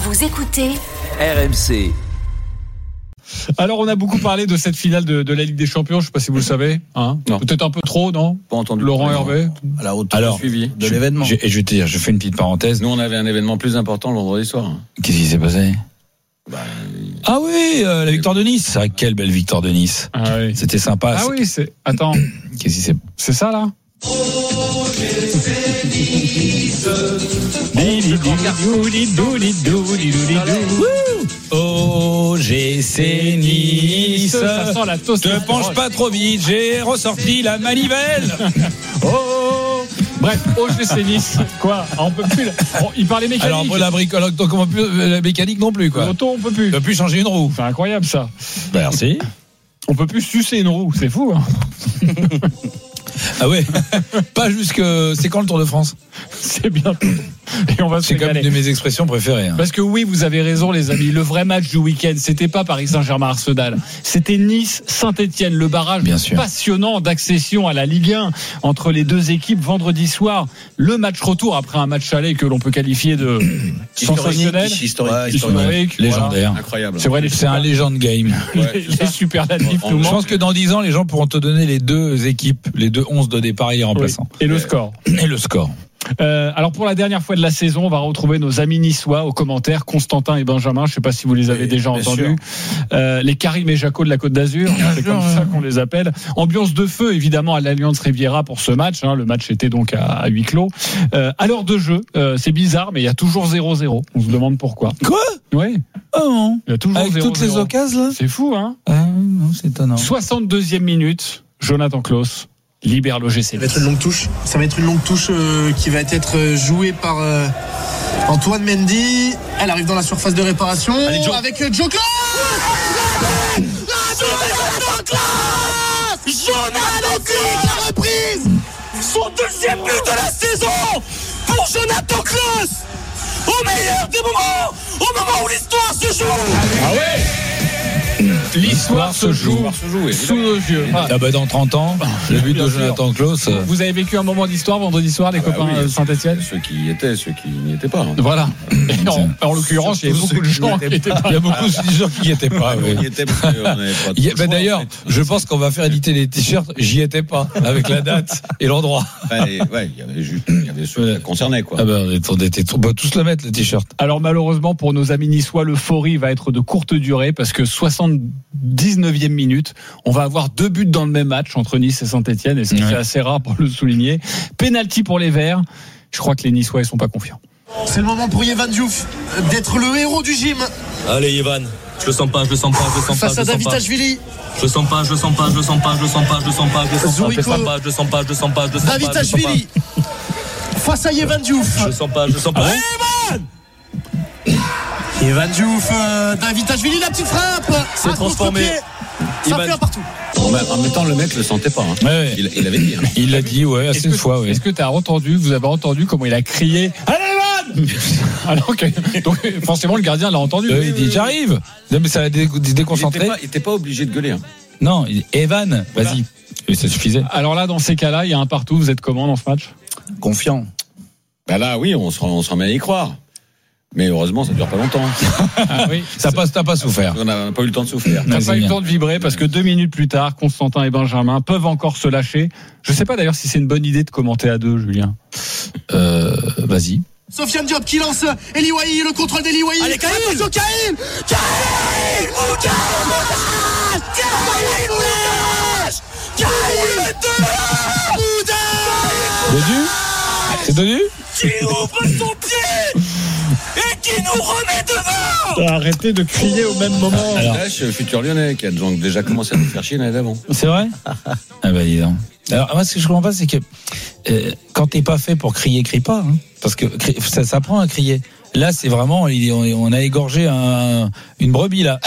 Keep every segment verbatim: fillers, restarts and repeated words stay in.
Vous écoutez R M C. Alors, on a beaucoup parlé de cette finale de, de la Ligue des Champions. Je ne sais pas si vous le savez. Hein, peut-être un peu trop, non? Pas entendu. Laurent Hervé. À la hauteur Alors, suivi de je, l'événement. Je, je vais te dire, je fais une petite parenthèse. Nous, on avait un événement plus important le vendredi soir. Qu'est-ce qui s'est passé? Bah, Ah oui, euh, la victoire de Nice. Ah, quelle belle victoire de Nice. Ah oui. C'était sympa. Ah oui, c'est. Attends. Qu'est-ce qui s'est C'est ça, là? O G C Nice. Ça sent la toast. Te penche pas trop vite, j'ai ressorti la manivelle. Oh. Bref, O G C Nice. Quoi? Ah, on peut plus. Là. Bon, il parlait mécanique. Alors, la bricole, donc on peut plus, la mécanique non plus, quoi. L'auto, on peut plus. On peut plus changer une roue. C'est incroyable, ça. Merci. On peut plus sucer une roue. C'est fou, hein. Ah ouais. Pas jusque. C'est quand le Tour de France? C'est bientôt. Et on va se C'est comme régaler. une de mes expressions préférées. Hein. Parce que oui, vous avez raison, les amis. Le vrai match du week-end, c'était pas Paris Saint-Germain-Arsenal. C'était Nice-Saint-Etienne, le barrage Bien sûr. passionnant d'accession à la Ligue un entre les deux équipes vendredi soir. Le match retour après un match aller que l'on peut qualifier de sensationnel. Historique. Ouais, historique. Légendaire. Voilà. Incroyable. C'est vrai, les C'est un légende game. les, les superlatifs, tout le Je monde. pense que dans dix ans, les gens pourront te donner les deux équipes, les deux onze de départ et les remplaçants. Oui. Et le score. Et le score. Euh, alors pour la dernière fois de la saison, on va retrouver nos amis niçois aux commentaires, Constantin et Benjamin. Je ne sais pas si vous les avez Oui, déjà bien entendus. Euh, les Karim et Jaco de la Côte d'Azur, c'est comme ça qu'on les appelle. Ambiance de feu évidemment à l'Alliance Riviera pour ce match. Hein. Le match était donc à, à huis clos. Euh, à l'heure de jeu, euh, c'est bizarre, mais il y a toujours zéro zéro. On se demande pourquoi. Quoi? Oui, Oh non. il y a toujours Avec zéro zéro. toutes les occasions là? C'est fou, hein. Ah, non, c'est étonnant. soixante-deuxième minute, Jonathan Klaus libère l'O G C. Ça va être une longue touche. Ça va être une longue touche euh, qui va être jouée par euh, Antoine Mendy. Elle arrive dans la surface de réparation. Allez, Joe. Avec euh, Joe Klaus. Jonathan Klaus. Jonathan Klaus. La reprise. Son deuxième but de la saison pour Jonathan Klaus. Au meilleur des moments, au moment où l'histoire se joue. Ah ouais. L'histoire se joue sous nos yeux. Ah. Ah bah dans trente ans, le but Bien de sûr. Jonathan Klaus. euh, Vous avez vécu un moment d'histoire vendredi soir, les Ah bah copains oui, de Saint-Etienne? Ceux qui y étaient, ceux qui n'y étaient pas. Voilà. Et en, en l'occurrence, il y avait beaucoup de gens qui étaient pas. Il y a beaucoup de gens qui n'y étaient pas. oui. On y était parce qu'on n'avait pas Il y a- trop bah le choix, d'ailleurs, en fait. je pense qu'on va faire éditer les t-shirts. J'y étais pas avec la date et l'endroit. Ouais, ouais, il y avait juste, il y avait ceux qui concernaient, quoi. Ah bah on était, on était- on va tous le mettre le t-shirt. Alors malheureusement pour nos amis niçois, l'euphorie va être de courte durée parce que soixante-dix-neuvième minute, on va avoir deux buts dans le même match entre Nice et Saint-Etienne et ça, Ouais. c'est assez rare pour le souligner. Penalty pour les Verts. Je crois que les Niçois ils sont pas confiants. C'est le moment pour Yvan Diouf d'être le héros du gym Allez Yvan, je le sens pas, je le sens pas, je le sens face pas, à je le sens David pas. Tachvili. Je le sens pas, je le sens pas, je le sens pas, je le sens pas, je le sens pas, je le sens pas, je le Zourico. sens pas, je le sens pas, je le sens pas, je le sens pas, David je le sens pas. Tachvili face à Yvan Diouf. Je le sens pas, je le sens pas. Yvan Diouf, euh, David Tachvili, la petite frappe. C'est À transformé. contre-pied. Ça Yvan- fait un partout. En même- en même temps, le mec le sentait pas. Hein. Ouais, ouais. Il, il avait dit. Hein. Il l'a dit, ouais, assez Est-ce une que, fois, ouais. est-ce que tu as entendu, vous avez entendu comment il a crié Allez Evan Alors que donc, forcément le gardien l'a entendu. Euh, il dit j'arrive. Non mais ça l'a dé- Il déconcentré. était pas, il était pas obligé de gueuler. Hein. Non, il dit, Evan, vas-y. Et ça suffisait. Alors là dans ces cas-là, il y a un partout, vous êtes comment dans ce match? Confiant. Bah là, oui, on se, on se remet à y croire. Mais heureusement, ça dure pas longtemps. Ah oui. Ça passe, t'as pas souffert. On n'a pas eu le temps de souffrir. T'as Ouais, c'est pas eu le bien. temps de vibrer parce que deux minutes plus tard, Constantin et Benjamin peuvent encore se lâcher. Je sais pas d'ailleurs si c'est une bonne idée de commenter à deux, Julien. Euh, vas-y. Sofiane Diop qui lance Eli Wahi, le contrôle d'Eli Wahi. Allez, Karim. Attention Karim. Karim Karim Karim Moudache Karim Moudache Dodu C'est Dodu qui ouvre son pied et qui nous remet devant. Arrêtez de crier au même moment. Alors. Là, je suis futur lyonnais qui a donc déjà commencé à nous faire chier l'année d'avant. C'est vrai? Ah bah dis donc. Alors moi ce que je comprends pas c'est que euh, quand t'es pas fait pour crier, crie pas. Hein, parce que cri- ça s'apprend à crier. Là c'est vraiment, il- on, on a égorgé un, une brebis là.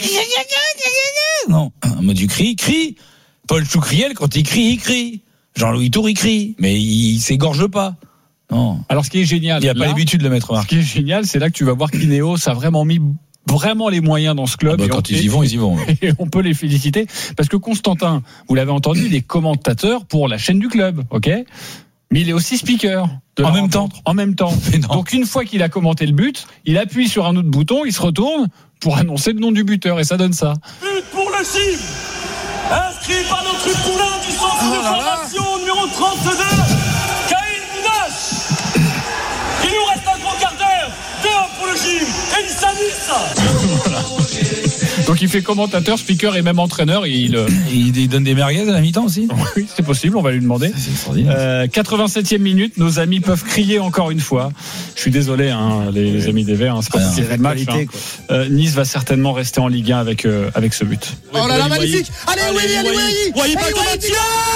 Non, moi du cri, crie. Paul Choucriel quand il crie, il crie. Jean-Louis Tour il crie, mais il, il s'égorge pas. Non. Alors ce qui est génial, Il n'y a pas là, l'habitude de le mettre ce remarque. qui est génial, c'est là que tu vas voir qu'Ineos a vraiment mis vraiment les moyens dans ce club. Ah bah, et on- quand ils y vont, ils y vont. Et on peut les féliciter parce que Constantin, vous l'avez entendu, il est commentateur pour la chaîne du club, ok ? Mais il est aussi speaker. En même temps. En même temps. Donc une fois qu'il a commenté le but, il appuie sur un autre bouton, il se retourne pour annoncer le nom du buteur et ça donne ça. But pour le Gym, inscrit par notre poulain du centre oh de formation numéro trente-deux, Khaïl Boudache. Il nous reste un gros quart d'heure, deux pour le Gym et il s'amuse. Voilà. Donc il fait commentateur, speaker et même entraîneur. Et il, euh... il, il donne des merguez à la mi-temps aussi. Oui, c'est possible, on va lui demander. C'est extraordinaire. Euh, quatre-vingt-septième minute, nos amis peuvent crier encore une fois. Je suis désolé, hein, les, les amis des Verts, hein, c'est pas c'est le match. Hein. Euh, nice va certainement rester en Ligue un avec euh, avec ce but. Oh là là, magnifique. Allez, Wally, allez, Wally. Wally, balle de Mathieu.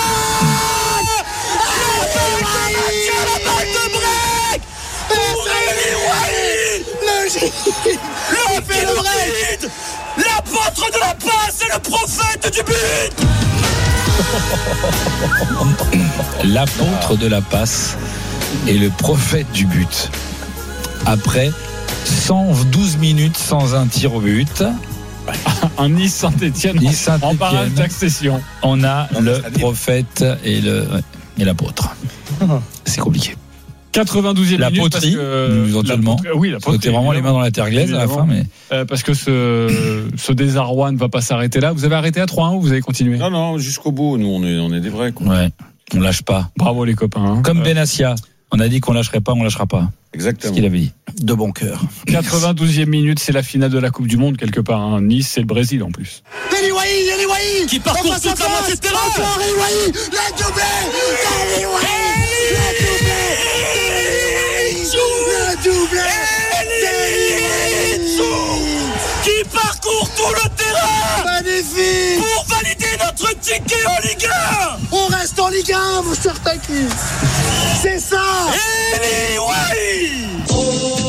La balle de break pour Wally. Le Gym. Le fait le break. L'apôtre de la passe et le prophète du but. L'apôtre de la passe et le prophète du but. Après cent douze minutes sans un tir au but. Un Nice Saint-Etienne Nice en barrage d'accession. On a le prophète et, le, et l'apôtre. C'est compliqué. quatre-vingt-douzième la minute poterie, parce que éventuellement. La poterie, oui, la poterie. C'était vraiment les mains dans la terre glaise à la fin, mais euh, parce que ce, ce désarroi ne va pas s'arrêter là. Vous avez arrêté à trois un ou vous avez continué? Non, non, jusqu'au bout. Nous, on est, on est des vrais. Quoi. Ouais, on lâche pas. Bravo les copains. Hein. Comme euh... Benassia, on a dit qu'on lâcherait pas, on lâchera pas. Exactement. C'est ce qu'il avait dit. De bon cœur. quatre-vingt-douzième minute, c'est la finale de la Coupe du Monde quelque part. Hein. Nice, c'est le Brésil en plus. Eli Wahi, Eli Wahi Qui parcourt toute la moitié de terrain. Encore Eli Wahi, le doublé. Eli Wahi, le doublé. Le doublé. Qui parcourt tout le terrain. Magnifique. Pour valider notre ticket en Ligue un. On reste en Ligue un, mon cher Taki. C'est ça. Eli Wahi.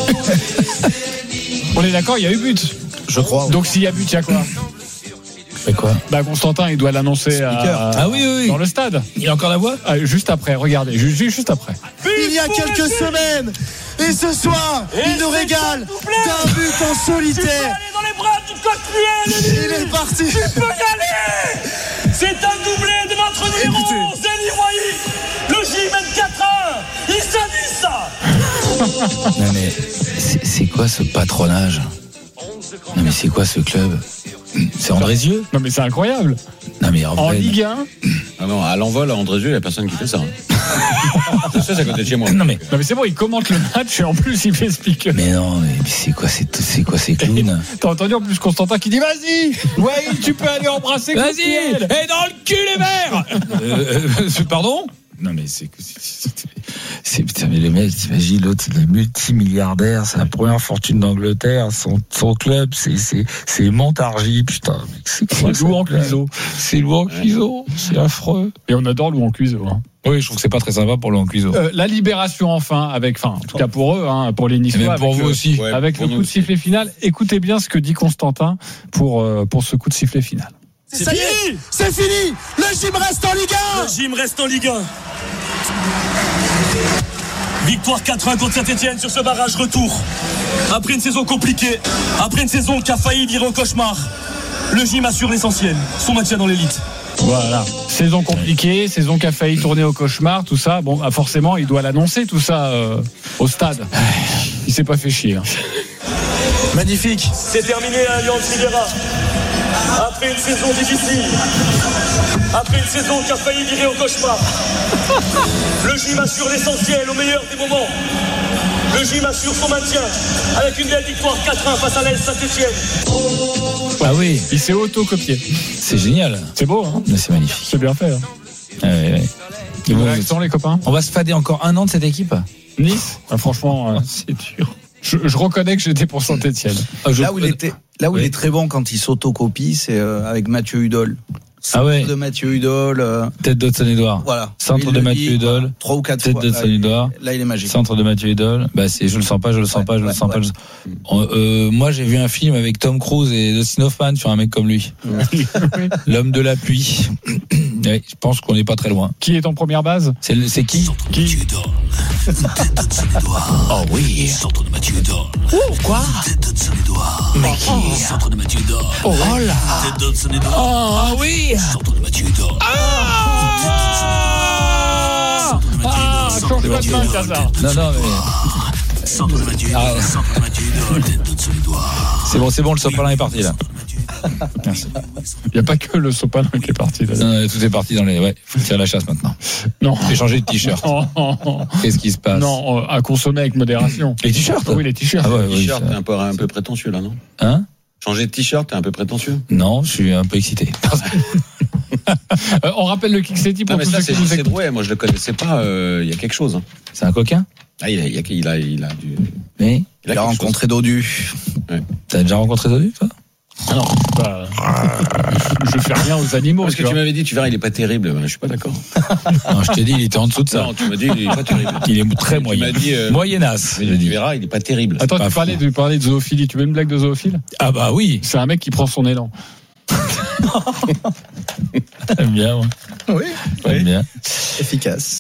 On est d'accord, il y a eu but. Je crois. Donc s'il y a but, il y a quoi? C'est quoi? Bah Constantin, il doit l'annoncer à, ah oui, oui, oui. dans le stade. Il y a encore la voix? Ah, juste après, regardez, juste, juste après. Il y a quelques semaines. Et ce soir, Et il nous régale d'un but en Tu peux solitaire. aller dans les bras du coach Eli. Il est parti. Tu peux y aller. C'est un doublé de notre numéro Écoutez. onze, Eli Wahi. Le J mène quatre un. Il s'amuse ça. Non mais c'est, c'est quoi ce patronage? Non mais c'est quoi ce club? C'est Andrézieux? Non mais c'est incroyable. Non mais en, En vrai, Ligue un. Ah non, à l'envol, à Andrézieux, il n'y a personne qui fait ça. Hein. C'est ça, c'est à côté de chez moi. non mais Non mais c'est bon, il commente le match et en plus il fait speaker. mais non mais, mais c'est quoi c'est, c'est quoi ces clowns? T'as entendu en plus Constantin qui dit vas-y, ouais, tu peux aller embrasser. Vas-y, Gauthier. et dans le cul les verts. euh, euh, pardon? Non mais c'est c'est, c'est, c'est putain mais le mec, t'imagines l'autre, il est multimilliardaire, c'est la première fortune d'Angleterre, son son club c'est c'est c'est Montargis, putain mec, c'est quoi C'est Louan ce club? Cuiseau. C'est Louan Cuiseau, c'est affreux. Et on adore Louan Cuiseau. Hein. Oui, je trouve que c'est pas très sympa pour Louan Cuiseau. Euh, la libération enfin, avec, enfin, en tout cas pour eux, hein, pour les Niçois, Même pour avec vous le, aussi. Ouais, avec pour le nous coup de aussi. sifflet final. Écoutez bien ce que dit Constantin pour euh, pour ce coup de sifflet final. C'est ça y est, c'est fini. Le Gym reste en Ligue un. Le Gym reste en Ligue un. Victoire quatre un contre Saint-Etienne sur ce barrage retour. Après une saison compliquée, après une saison qui a failli virer au cauchemar, le Gym assure l'essentiel, son maintien dans l'élite. Voilà. Saison compliquée, saison qui a failli tourner au cauchemar, tout ça. Bon, bah forcément, il doit l'annoncer tout ça euh, au stade. Il s'est pas fait chier. Hein. Magnifique. C'est terminé à Allianz Riviera. Après une saison difficile, après une saison qui a failli virer au cauchemar, le Gym assure l'essentiel au meilleur des moments. Le Gym assure son maintien avec une belle victoire quatre un face à l'A S Saint-Etienne. Ah oui, Il s'est auto-copié. c'est génial. C'est beau, hein. Mais c'est magnifique. C'est bien fait. Hein. Ah ouais, ouais. Et Bon, vos réactions, les copains? on va se fader encore un an de cette équipe. Nice. Ah, franchement, euh, C'est dur. je, je reconnais que j'étais pour Saint-Etienne. Là où il était, là où Oui. il est très bon quand il s'autocopie, c'est euh, avec Mathieu Hudol. Ah ouais. De Mathieu Hudol. euh, Tête d'Hudson-Edouard. voilà. Centre Il de le Mathieu dit, Hudol. voilà, Trois ou quatre Tête fois. de Là, Hudson il- Edouard. Là, il est magique. Centre de Mathieu Hudol. Bah c'est, je le sens pas, je le sens Ouais, pas, je le ouais, sens ouais, pas. je- Euh, moi j'ai vu un film avec Tom Cruise et Dustin Hoffman sur un mec comme lui. L'homme de la pluie. Ouais, je pense qu'on n'est pas très loin. Qui est en première base? C'est, le- c'est qui? Qui? Oh oui. Centre de Mathieu Hudol. Quoi? Tête d'Hudson Edouard. Mais qui? Centre de Mathieu Hudol. Oh là. Tête d'Hudson Edouard. Oh oui. Centre de Mathieu Hudol. Ah, Ah, Change pas de main, Casar. Non, non, mais. Ah, c'est bon, c'est bon, le sopalin est parti là. Merci. Il n'y a pas que le sopalin qui est parti. Là. Non, tout est parti dans les. Ouais, faut tirer la chasse maintenant. Non. J'ai changé de t-shirt. Non, Qu'est-ce qui se passe? non, à consommer avec modération. Les t-shirts? Oui, les t-shirts. Ah ouais, Le oui, t-shirt, ça- t'es un peu, un peu prétentieux là, non? Hein? Changer de t-shirt, t'es un peu prétentieux. Non, je suis un peu excité. Euh, on rappelle le Kick-City pour Non, mais tous ça, ceux c'est qui nous c'est écoutent. Drouet. Moi, je le connaissais pas. euh, Il y a quelque chose. Hein. C'est un coquin? Ah, il a, il a, il a, il a, du, Oui. il a Il a quelque rencontré Dodu. T'as déjà rencontré Dodu, toi? Ah non, bah, je, je fais rien aux animaux. Parce que tu tu vois. m'avais dit, tu verras, il est pas terrible. Ben, je suis pas d'accord. Non, je t'ai dit, il était en dessous de ça. Non, tu m'as dit, il est pas terrible. Il est très Tu moyen. m'as dit, euh, Moyennasse, mais je tu dis. verras, il est pas terrible. Attends, pas tu parlais, fou. tu parlais de zoophilie. Tu veux une blague de zoophile? Ah bah oui. C'est un mec qui prend son élan. J'aime bien, moi. Oui, J'aime bien. efficace.